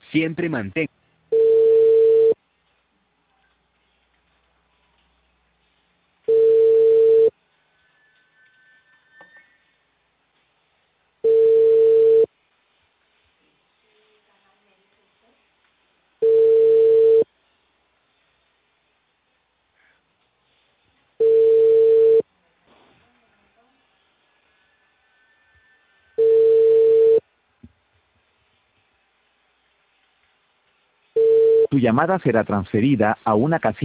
Siempre mantén. Tu llamada será transferida a una casilla.